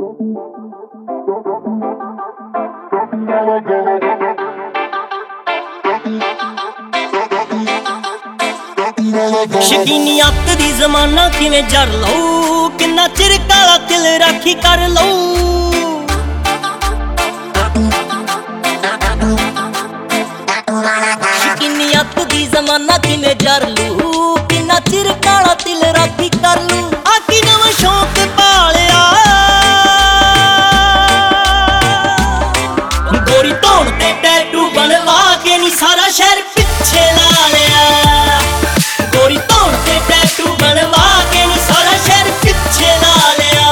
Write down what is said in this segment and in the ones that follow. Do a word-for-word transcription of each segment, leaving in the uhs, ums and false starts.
ਸ਼ਕੀਨੀ ਅੱਤ ਦੀ ਜ਼ਮਾਨਾ ਕਿਵੇਂ ਜਰ ਲਊ, ਕਿੰਨਾ ਚਿਰ ਕਾਲਾ ਦਿਲ ਰਾਖੀ ਕਰ ਲਊ। ਸ਼ਕੀਨੀ ਅੱਤ ਦੀ ਜ਼ਮਾਨਾ ਕਿਵੇਂ ਜਰ ਲਊ, ਕਿੰਨਾ ਚਿਰ ਕਾਲਾ ਦਿਲ ਰਾਖੀ ਕਰ ਲਊ। ਆ ਕੀ ਨਵਾਂ ਸ਼ੌਕ ਪਾਲਿਆ, ਗੋਰੀ ਧੌਣ ਤੇ ਟੈਟੂ ਬਣਵਾ ਕੇ ਨੀ ਸਾਰਾ ਸ਼ਹਿਰ ਪਿੱਛੇ ਲਾ ਲਿਆ। ਗੋਰੀ ਧੌਣ ਤੇ ਟੈਟੂ ਬਣਵਾ ਕੇ ਨੀ ਸਾਰਾ ਸ਼ਹਿਰ ਪਿੱਛੇ ਲਾ ਲਿਆ।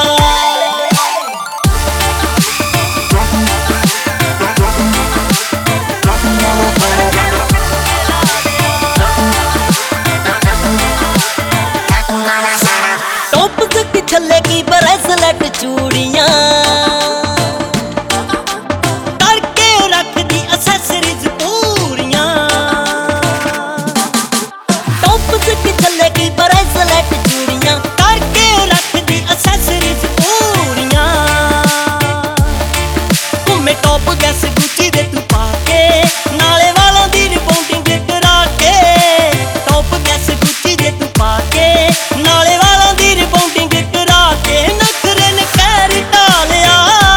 ਟੋਪ ਤੱਕ ਛੱਲੇ ਕੀ ਬਰੈਸਲੈਟ ਚੂੜੀਆਂ ਕਰਕੇ ਰੱਖਦੀ ਅਸੈਸਰੀਜ਼ ਪੂਰੀਆਂ। ਟੋਪ ਤੱਕ ਛੱਲੇ ਕੀ ਬਰੈਸਲੈਟ ਚੂੜੀਆਂ ਕਰਕੇ ਰੱਖਦੀ ਅਸੈਸਰੀਜ਼ ਪੂਰੀਆਂ। ਘੁੰਮੇ ਟੋਪ ਗੈਸ ਗੁੱਚੀ ਦੇ ਤੂੰ ਪਾ ਕੇ, ਨਾਲੇ ਵਾਲਾਂ ਦੀ ਰਿਬੌਂਡਿੰਗ ਕਰਾ ਕੇ। ਟੋਪ ਗੈਸ ਗੁੱਚੀ ਦੇ ਤੂੰ ਪਾ ਕੇ, ਨਾਲੇ ਵਾਲਾਂ ਦੀ ਰਿਬੌਂਡਿੰਗ ਕਰਾ ਕੇ। ਨਖਰੇ ਨੇ ਕਹਿਰ ਢਾਲਿਆ,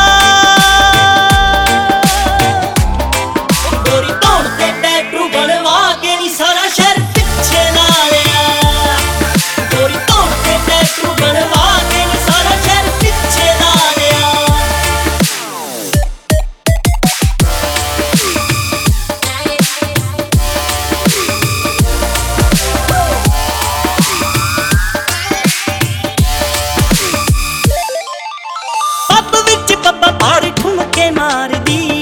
ਗੋਰੀ ਧੌਣ ਤੇ ਟੈਟੂ ਬਣਵਾ ਕੇ ਨੀ ਸਾਰਾ ਸ਼ਹਿਰ ਪਿੱਛੇ ਲਾ ਲਿਆ। ਗੋਰੀ ਧੌਣ ਤੇ ਟੈਟੂ ਬਣਵਾ ਕੇ ਨੀ ਸਾਰਾ ਸ਼ਹਿਰ ਪਿੱਛੇ ਲਾ ਲਿਆ। ਪੱਬ ਵਿੱਚ ਬੱਬਾ ਪਾੜ ਠੁਮਕੇ ਮਾਰਦੀ,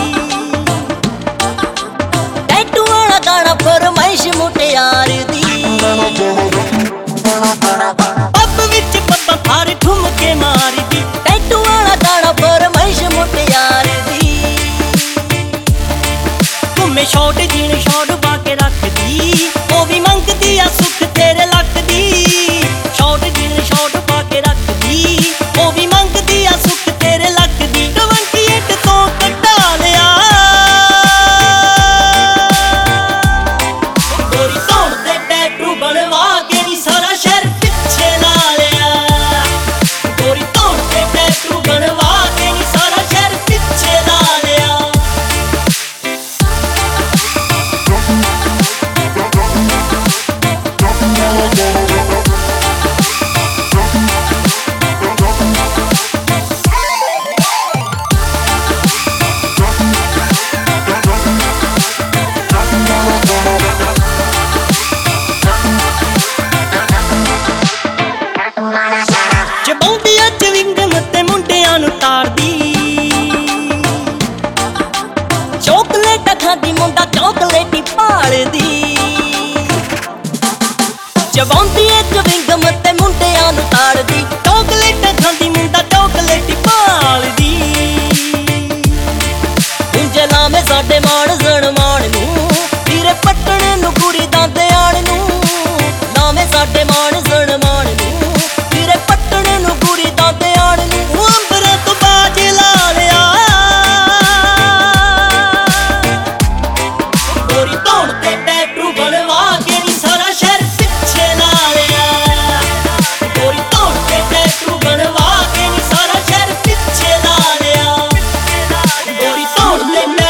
ਟੈਟੂ ਵਾਲਾ ਗਾਣਾ ਫਰਮਾਇਸ਼ ਮੁਟਿਆਰ ਦੀ। ਪੱਬ ਵਿੱਚ ਬੱਬਾ ਪਾੜ ਠੁਮਕੇ ਮਾਰਦੀ, ਟੈਟੂ ਵਾਲਾ ਗਾਣਾ ਫਰਮਾਇਸ਼ ਮੁਟਿਆਰ ਦੀ। ਘੁੰਮੇ ਸ਼ੌਟ ਜੀਨ ਸ਼ੌਟ ਪਾ ਕੇ ਰੱਖਦੀ, ਉਹ ਵੀ ਮੰਗਦੀ ਆ ਸੁੱਖ ਤੇਰੇ ਲੱਕ ਦੀ। ਸ਼ੌਟ ਜੀਨ ਸ਼ੌਟ ਪਾ ਕੇ ਰੱਖਦੀ, ਉਹ ਵੀ ਮੰਗਦੀ ਆ ਸੁੱਖ ਤੇਰੇ ਲੱਕ ਦੀ। ਟਵੰਟੀ ਤੋਂ ਕਢਾ ਲਿਆ, ਗੋਰੀ ਧੌਣ ਤੇ ਟੈਟੂ ਬਣਵਾ ਕੇ ਨੀ ਸਾਰਾ ਸ਼ਹਿਰ ਪਿੱਛੇ ਲਾ ਲਿਆ। ਗੋਰੀ ਧੌਣ ਤੇ ਟੈਟੂ ਬਣਵਾ ਕੇ ਨੀ ਸਾਰਾ ਸ਼ਹਿਰ ਪਿੱਛੇ ਲਾ ਲਿਆ। ਚਬਾਉਂਦੀ ਆ ਚਵਿੰਗਮ ਤੇ ਮੁੰਡਿਆਂ ਨੂੰ ਤਾੜਦੀ, ਚੋਕਲੇਟ ਖਾਂਦੀ ਮੁੰਡਾ ਚੋਕਲੇਟੀ ਭਾਲਦੀ। ਚਬਾਉਂਦੀ ਆ ਚਵਿੰਗਮ ਤੇ ਮੁੰਡਿਆਂ ਨੂੰ ਤਾੜਦੀ, ਚੋਕਲੇਟ ਖਾਂਦੀ ਮੁੰਡਾ ਚੋਕਲੇਟੀ ਭਾਲਦੀ। ਉਂਝ ਲਾਵੇਂ ਸਾਡੇ ਮਾਣ ਜ਼ਣਮਾਣ ਨੂੰ, ਵੀਰੇ ਪੱਟਣੇ ਨੂੰ ਕੁੜੀ ਦਾਂਦੇ ਆਣ ਨੂੰ। ਲਾਵੇਂ ਸਾਡੇ ਮਾਣ ਜ਼ਣਮਾਣ ਨੂੰ, ਵੀਰੇ ਪੱਟਣੇ ਨੂੰ ਕੁੜੀ ਦਾਂਦੇ ਆਣ ਨੂੰ। ਅੰਬਰਾਂ ਤੋਂ ਬਾਜ ਲਾ ਲਿਆ, ਗੋਰੀ ਧੌਣ ਤੇ ਟੈਟੂ ਬਣਵਾ ਕੇ ਨੀ ਸਾਰਾ ਸ਼ਹਿਰ ਪਿੱਛੇ ਲਾ ਲਿਆ। ਗੋਰੀ ਧੌਣ ਤੇ ਟੈਟੂ ਬਣਵਾ ਕੇ ਨੀ ਸਾਰਾ ਸ਼ਹਿਰ ਪਿੱਛੇ ਲਾ ਲਿਆ। ਗੋਰੀ ਧੌਣ ਤੇ